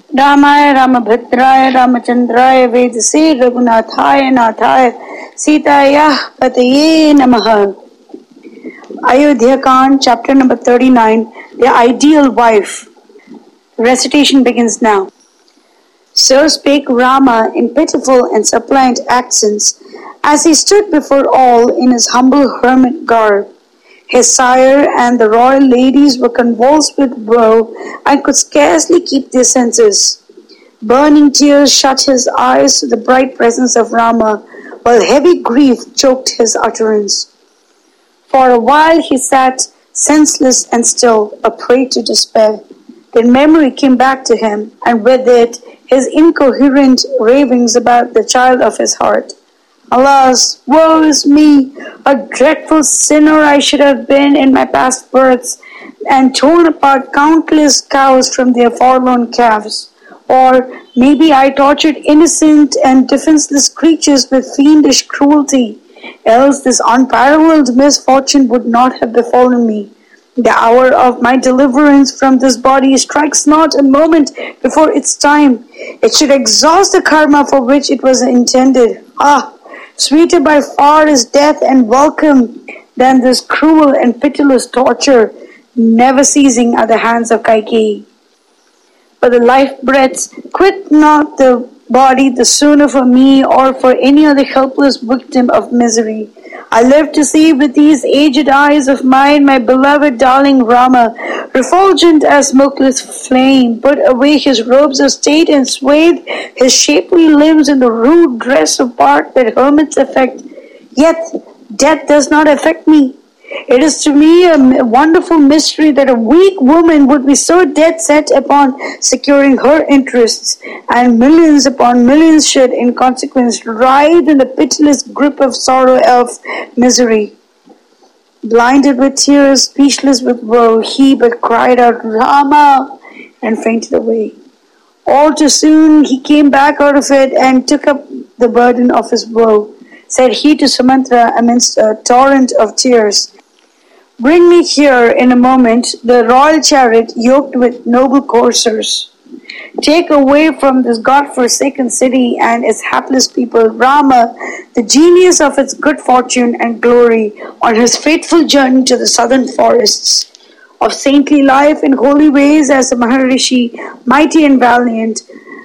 रामाय रामभद्राय रामचंद्राय वेदसे रघुनाथाय नाथाय सीतायाः पतये नमः. Ayodhya Kand, chapter number 39, The Ideal Wife. Recitation begins now. So spake Rama in pitiful and suppliant accents, as he stood before all in his humble hermit garb. His sire and the royal ladies were convulsed with woe and could scarcely keep their senses. Burning tears shut his eyes to the bright presence of Rama, while heavy grief choked his utterance. For a while he sat senseless and still, a prey to despair. Then memory came back to him, and with it his incoherent ravings about the child of his heart. Alas, woe is me! A dreadful sinner I should have been in my past births, and torn apart countless cows from their forlorn calves. Or maybe I tortured innocent and defenseless creatures with fiendish cruelty, else this unparalleled misfortune would not have befallen me. The hour of my deliverance from this body strikes not a moment before its time. It should exhaust the karma for which it was intended. Ah! Sweeter by far is death and welcome than this cruel and pitiless torture, never ceasing at the hands of Kaikeyi. But the life breaths quit not the body the sooner for me or for any other helpless victim of misery. I live to see with these aged eyes of mine my beloved darling Rama, refulgent as smokeless flame, put away his robes of state and swathe his shapely limbs in the rude dress of bark that hermits affect. Yet death does not affect me. It is to me a wonderful mystery that a weak woman would be so dead set upon securing her interests, and millions upon millions should, in consequence, writhe in the pitiless grip of sorrow of misery. Blinded with tears, speechless with woe, he but cried out, Rama, and fainted away. All too soon he came back out of it and took up the burden of his woe. Said he to Sumantra amidst a torrent of tears, Bring me here in a moment the royal chariot yoked with noble coursers. Take away from this God-forsaken city and its hapless people Rama, the genius of its good fortune and glory, on his fateful journey to the southern forests. Of saintly life and holy ways as a Maharishi, mighty and valiant,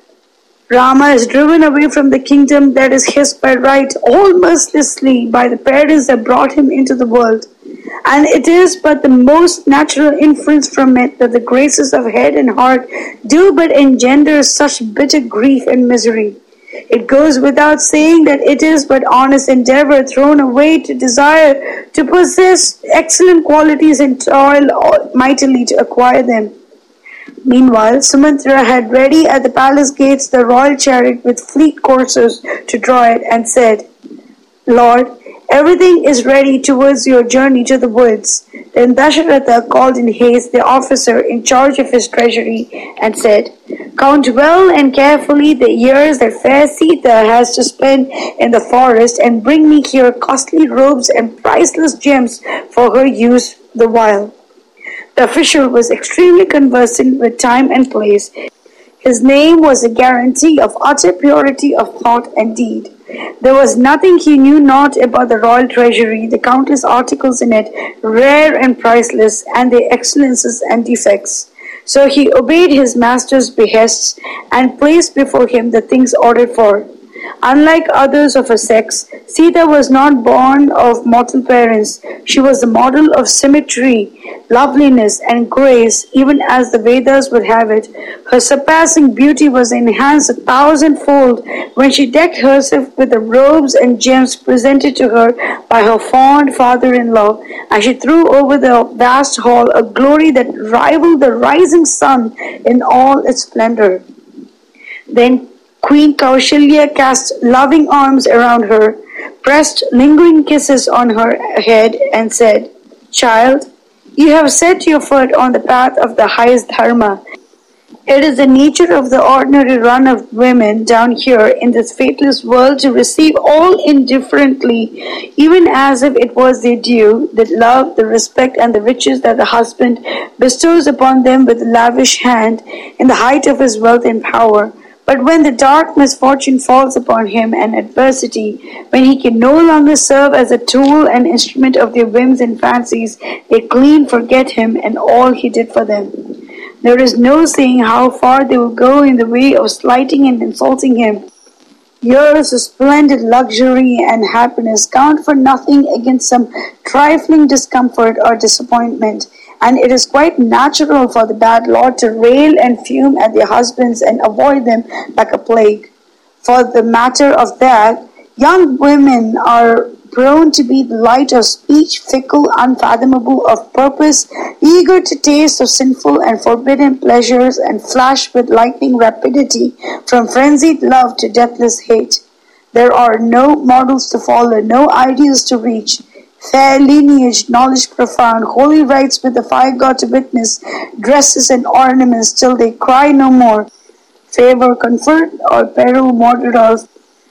Rama is driven away from the kingdom that is his by right, all mercilessly by the parents that brought him into the world. And it is but the most natural inference from it that the graces of head and heart do but engender such bitter grief and misery. It goes without saying that it is but honest endeavor thrown away to desire to possess excellent qualities and toil mightily to acquire them. Meanwhile, Sumantra had ready at the palace gates the royal chariot with fleet coursers to draw it, and said, Lord, everything is ready towards your journey to the woods. Then Dasharatha called in haste the officer in charge of his treasury and said, Count well and carefully the years that fair Sita has to spend in the forest, and bring me here costly robes and priceless gems for her use the while. The official was extremely conversant with time and place. His name was a guarantee of utter purity of thought and deed. There was nothing he knew not about the royal treasury, the countless articles in it, rare and priceless, and their excellences and defects. So he obeyed his master's behests and placed before him the things ordered for. Unlike others of her sex, Sita was not born of mortal parents. She was the model of symmetry, loveliness, and grace, even as the Vedas would have it. Her surpassing beauty was enhanced 1,000-fold when she decked herself with the robes and gems presented to her by her fond father-in-law, and she threw over the vast hall a glory that rivaled the rising sun in all its splendor. Then Queen Kaushalya cast loving arms around her, pressed lingering kisses on her head, and said, Child, you have set your foot on the path of the highest dharma, It is the nature of the ordinary run of women down here in this faithless world to receive all indifferently, even as if it was their due, the love, the respect, and the riches that the husband bestows upon them with lavish hand in the height of his wealth and power. But when the dark misfortune falls upon him and adversity, when he can no longer serve as a tool and instrument of their whims and fancies, they clean forget him and all he did for them. There is no saying how far they will go in the way of slighting and insulting him. Years of splendid luxury and happiness count for nothing against some trifling discomfort or disappointment, and it is quite natural for the bad lot to rail and fume at their husbands and avoid them like a plague. For the matter of that, young women are prone to be the light of speech, fickle, unfathomable of purpose, eager to taste of sinful and forbidden pleasures, and flash with lightning rapidity from frenzied love to deathless hate. There are no models to follow, no ideals to reach. Fair lineage, knowledge profound, holy rites with the fire god to witness, dresses and ornaments till they cry no more. Favor, comfort, or peril moderate or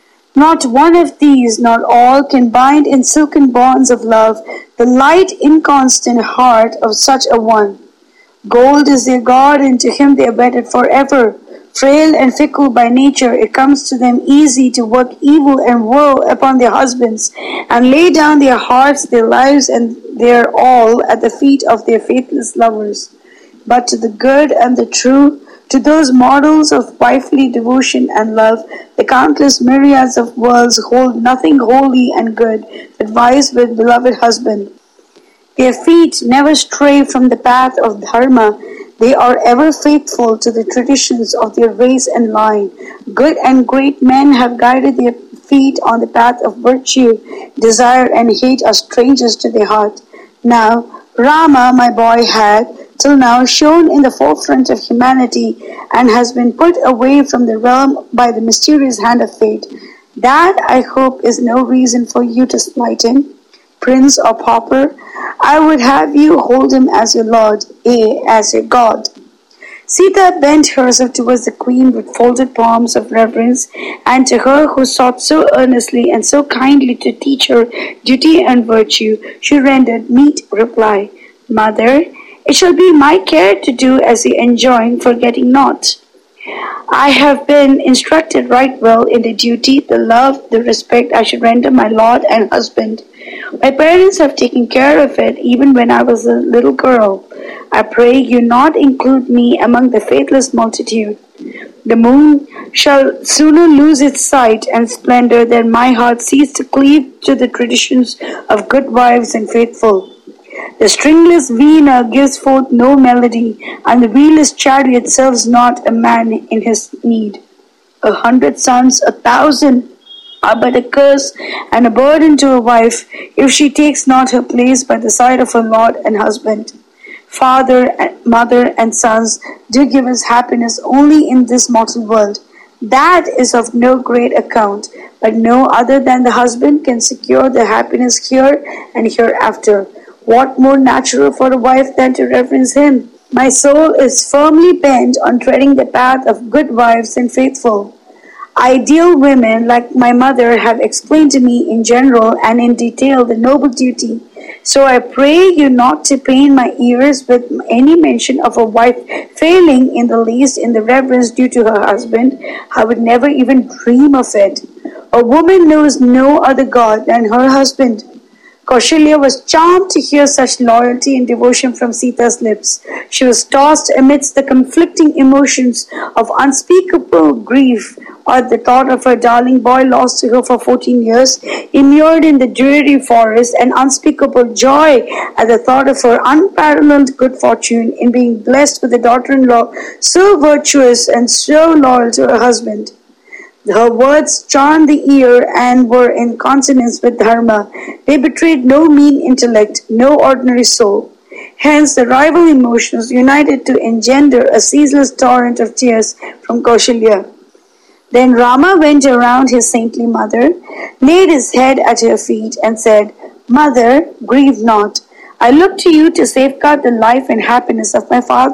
not one of these, not all, can bind in silken bonds of love the light, inconstant heart of such a one. Gold is their god, and to him they are wedded forever. Frail and fickle by nature, it comes to them easy to work evil and woe upon their husbands, and lay down their hearts, their lives, and their all at the feet of their faithless lovers. But to the good and the true, to those models of wifely devotion and love, the countless myriads of worlds hold nothing holy and good that vies with beloved husband. Their feet never stray from the path of dharma. They are ever faithful to the traditions of their race and line. Good and great men have guided their feet on the path of virtue. Desire and hate are strangers to their heart. Now, Rama, my boy, had till now shone in the forefront of humanity and has been put away from the realm by the mysterious hand of fate. That, I hope, is no reason for you to slight him. Prince or pauper, I would have you hold him as your lord, as your god. Sita bent herself towards the queen with folded palms of reverence, and to her who sought so earnestly and so kindly to teach her duty and virtue, she rendered meet reply. Mother, it shall be my care to do as you enjoin, forgetting not. I have been instructed right well in the duty, the love, the respect I should render my lord and husband. My parents have taken care of it even when I was a little girl. I pray you not include me among the faithless multitude. The moon shall sooner lose its sight and splendor than my heart cease to cleave to the traditions of good wives and faithful. The stringless veena gives forth no melody, and the wheelless chariot serves not a man in his need. 100 sons, 1,000 are but a curse and a burden to a wife if she takes not her place by the side of her lord and husband. Father, mother, and sons do give us happiness only in this mortal world. That is of no great account, but no other than the husband can secure the happiness here and hereafter. What more natural for a wife than to reverence him? My soul is firmly bent on treading the path of good wives and faithful. Ideal women like my mother have explained to me in general and in detail the noble duty. So I pray you not to pain my ears with any mention of a wife failing in the least in the reverence due to her husband. I would never even dream of it. A woman knows no other God than her husband. Kaushalya was charmed to hear such loyalty and devotion from Sita's lips. She was tossed amidst the conflicting emotions of unspeakable grief at the thought of her darling boy lost to her for 14 years, immured in the dreary forest, and unspeakable joy at the thought of her unparalleled good fortune in being blessed with a daughter-in-law so virtuous and so loyal to her husband. Her words charmed the ear and were in consonance with dharma. They betrayed no mean intellect, no ordinary soul. Hence the rival emotions united to engender a ceaseless torrent of tears from Kaushalya. Then Rama went around his saintly mother, laid his head at her feet, and said, Mother, grieve not. I look to you to safeguard the life and happiness of my father.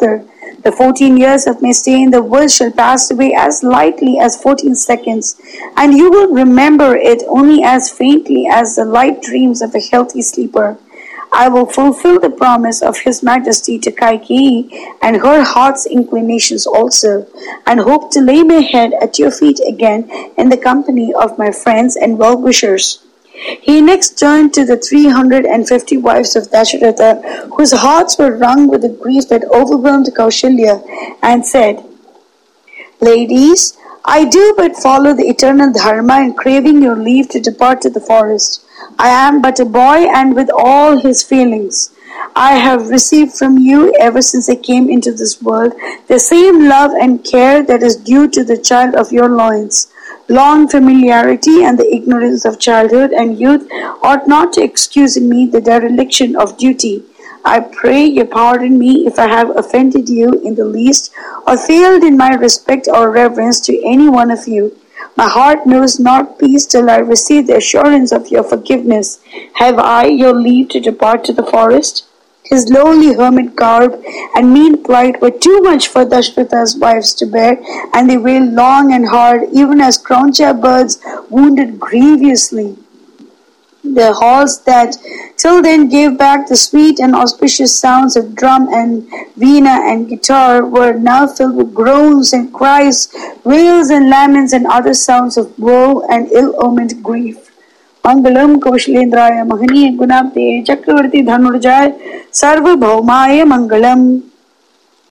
The 14 years of my stay in the world shall pass away as lightly as 14 seconds, and you will remember it only as faintly as the light dreams of a healthy sleeper. I will fulfill the promise of His Majesty to Kaikeyi and her heart's inclinations also, and hope to lay my head at your feet again in the company of my friends and well-wishers. He next turned to the 350 wives of Dasharatha, whose hearts were wrung with the grief that overwhelmed Kaushalya, and said, Ladies, I do but follow the eternal dharma and craving your leave to depart to the forest. I am but a boy and with all his feelings. I have received from you ever since I came into this world the same love and care that is due to the child of your loins. Long familiarity and the ignorance of childhood and youth ought not to excuse in me the dereliction of duty. I pray you pardon me if I have offended you in the least or failed in my respect or reverence to any one of you. My heart knows not peace till I receive the assurance of your forgiveness. Have I your leave to depart to the forest? His lowly hermit garb and mean plight were too much for Dashratha's wives to bear, and they wailed long and hard, even as Croncha birds wounded grievously. The halls that till then gave back the sweet and auspicious sounds of drum and veena and guitar were now filled with groans and cries, wails and laments and other sounds of woe and ill-omened grief. Mangalam Kaushalendraya Mahaniya Gunabde Chakravarti Dhanurjaya Sarvabhaumaya Mangalam.